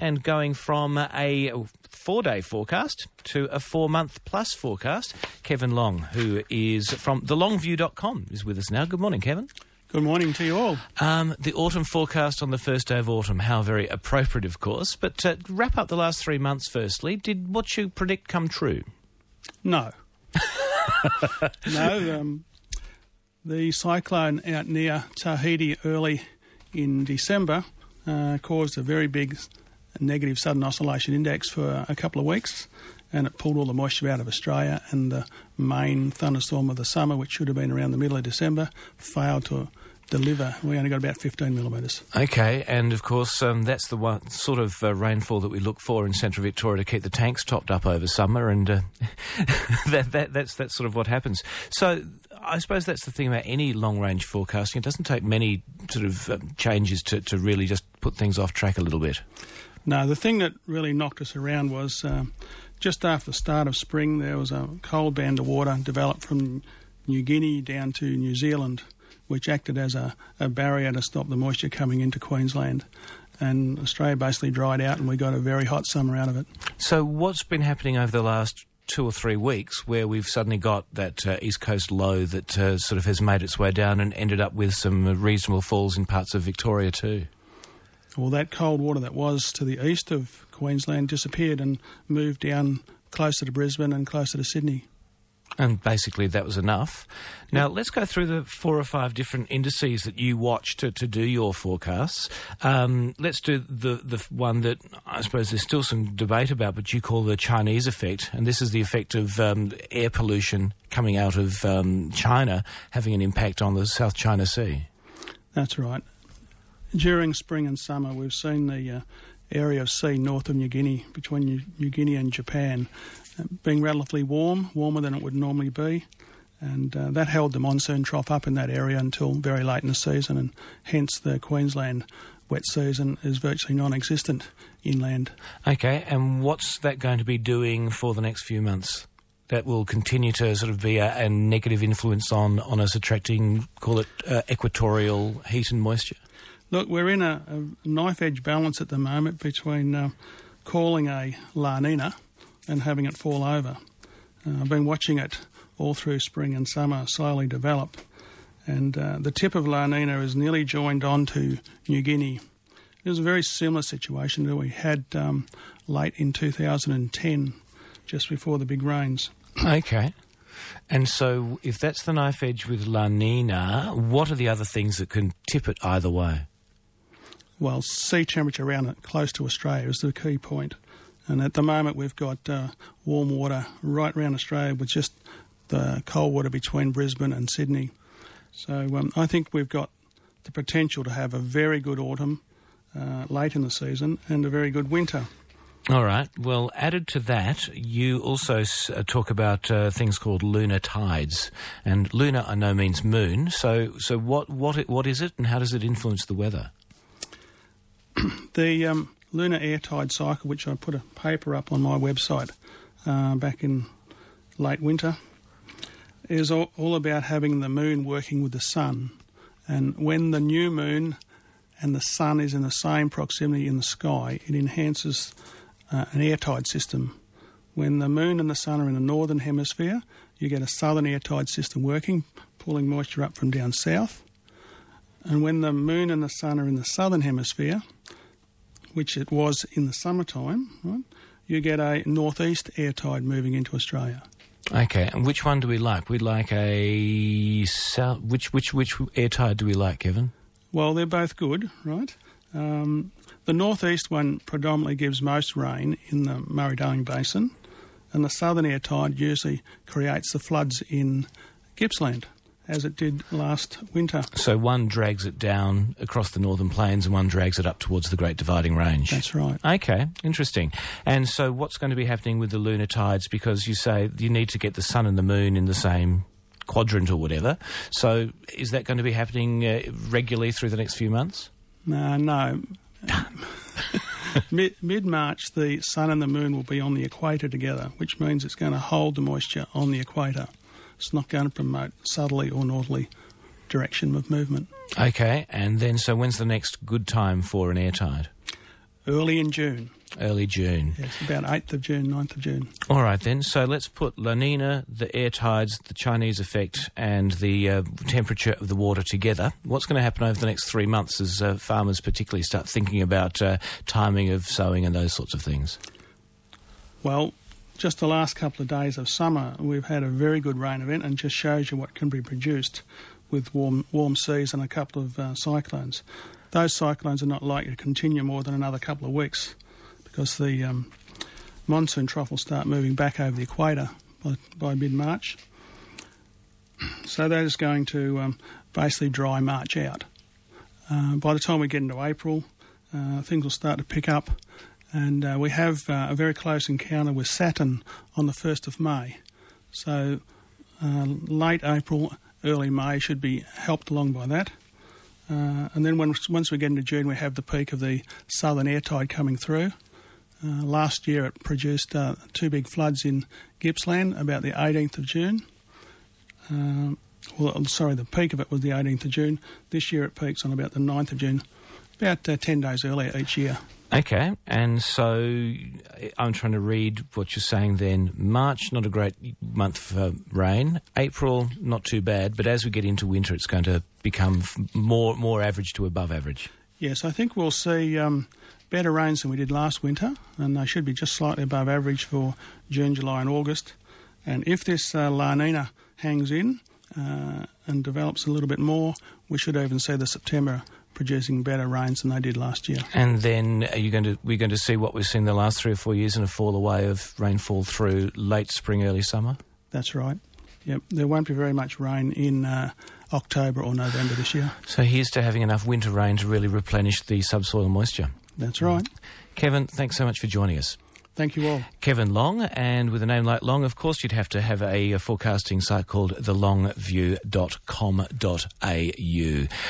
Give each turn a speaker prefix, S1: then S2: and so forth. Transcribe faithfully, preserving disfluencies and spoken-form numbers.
S1: and going from a four-day forecast to a four-month plus forecast. Kevin Long, who is from the longview dot com, is with us now. Good morning, Kevin.
S2: Good morning to you all.
S1: Um, the autumn forecast on the first day of autumn, how very appropriate, of course. But uh, wrap up the last three months firstly. Did what you predict come true?
S2: No. no, um, the cyclone out near Tahiti early in December uh, caused a very big negative sudden oscillation index for a couple of weeks, and it pulled all the moisture out of Australia, and the main thunderstorm of the summer, which should have been around the middle of December, failed to deliver. We only got about fifteen millimetres.
S1: Okay, and of course um, that's the one sort of uh, rainfall that we look for in central Victoria to keep the tanks topped up over summer, and uh, that, that, that's, that's sort of what happens. So I suppose that's the thing about any long-range forecasting. It doesn't take many sort of um, changes to, to really just put things off track a little bit.
S2: No, the thing that really knocked us around was um, just after the start of spring, there was a cold band of water developed from New Guinea down to New Zealand, which acted as a, a barrier to stop the moisture coming into Queensland. And Australia basically dried out, and we got a very hot summer out of it.
S1: So what's been happening over the last two or three weeks where we've suddenly got that uh, east coast low that uh, sort of has made its way down and ended up with some uh, reasonable falls in parts of Victoria too?
S2: Well, that cold water that was to the east of Queensland disappeared and moved down closer to Brisbane and closer to Sydney.
S1: And basically that was enough. Now, let's go through the four or five different indices that you watch to, to do your forecasts. Um, let's do the, the one that I suppose there's still some debate about, but you call the Chinese effect. And this is the effect of um, air pollution coming out of um, China having an impact on the South China Sea.
S2: That's right. During spring and summer, we've seen the uh, area of sea north of New Guinea, between New, New Guinea and Japan, uh, being relatively warm, warmer than it would normally be. And uh, that held the monsoon trough up in that area until very late in the season, and hence the Queensland wet season is virtually non-existent inland.
S1: Okay, and what's that going to be doing for the next few months? That will continue to sort of be a, a negative influence on, on us attracting, call it, uh, equatorial heat and moisture?
S2: Look, we're in a, a knife-edge balance at the moment between uh, calling a La Nina and having it fall over. Uh, I've been watching it all through spring and summer slowly develop, and uh, the tip of La Nina is nearly joined on to New Guinea. It was a very similar situation that we had um, late in two thousand ten, just before the big rains.
S1: Okay. And so if that's the knife edge with La Nina, what are the other things that can tip it either way?
S2: Well, sea temperature around it, close to Australia, is the key point. And at the moment we've got uh, warm water right around Australia with just the cold water between Brisbane and Sydney. So um, I think we've got the potential to have a very good autumn uh, late in the season and a very good winter.
S1: All right. Well, added to that, you also s- uh, talk about uh, things called lunar tides. And lunar, I know, means moon. So so what what it, what is it, and how does it influence the weather?
S2: The um, lunar air tide cycle, which I put a paper up on my website uh, back in late winter, is all, all about having the moon working with the sun. And when the new moon and the sun is in the same proximity in the sky, it enhances uh, an air tide system. When the moon and the sun are in the northern hemisphere, you get a southern air tide system working, pulling moisture up from down south. And when the moon and the sun are in the southern hemisphere, which it was in the summertime, right, you get a northeast air tide moving into Australia.
S1: Okay, and which one do we like? We like a south. Which which which air tide do we like, Kevin?
S2: Well, they're both good, right? Um, the northeast one predominantly gives most rain in the Murray-Darling Basin, and the southern air tide usually creates the floods in Gippsland, as it did last winter.
S1: So one drags it down across the northern plains and one drags it up towards the Great Dividing Range.
S2: That's right.
S1: Okay, interesting. And so what's going to be happening with the lunar tides? Because you say you need to get the sun and the moon in the same quadrant or whatever. So is that going to be happening uh, regularly through the next few months?
S2: Uh, no. Mid- mid-March, the sun and the moon will be on the equator together, which means it's going to hold the moisture on the equator. It's not going to promote southerly or northerly direction of movement.
S1: Okay, and then so when's the next good time for an air tide?
S2: early in June.
S1: Early June.
S2: Yes, about eighth of June, ninth of June.
S1: All right, then. So let's put La Nina, the air tides, the Chinese effect and the uh, temperature of the water together. What's going to happen over the next three months as uh, farmers particularly start thinking about uh, timing of sowing and those sorts of things?
S2: Well, just the last couple of days of summer, we've had a very good rain event, and just shows you what can be produced with warm warm seas and a couple of uh, cyclones. Those cyclones are not likely to continue more than another couple of weeks, because the um, monsoon trough will start moving back over the equator by, by mid-March. So that is going to um, basically dry March out. Uh, by the time we get into April, uh, things will start to pick up, and uh, we have uh, a very close encounter with Saturn on the first of May. So uh, late April, early May should be helped along by that. Uh, and then when, once we get into June, we have the peak of the southern air tide coming through. Uh, last year it produced uh, two big floods in Gippsland about the eighteenth of June. Um, well, sorry, the peak of it was the eighteenth of June. This year it peaks on about the ninth of June, about uh, ten days earlier each year.
S1: Okay, and so I'm trying to read what you're saying then. March, not a great month for rain. April, not too bad, but as we get into winter, it's going to become more more average to above average.
S2: Yes, I think we'll see um, better rains than we did last winter, and they should be just slightly above average for June, July and August. And if this uh, La Nina hangs in uh, and develops a little bit more, we should even see the September producing better rains than they did last year.
S1: And then are you going to we're going to see what we've seen the last three or four years in a fall away of rainfall through late spring, early summer?
S2: That's right. Yep, there won't be very much rain in uh, October or November this year.
S1: So here's to having enough winter rain to really replenish the subsoil moisture.
S2: That's right.
S1: Kevin, thanks so much for joining us.
S2: Thank you all.
S1: Kevin Long, and with a name like Long, of course, you'd have to have a, a forecasting site called the long view dot com dot a u.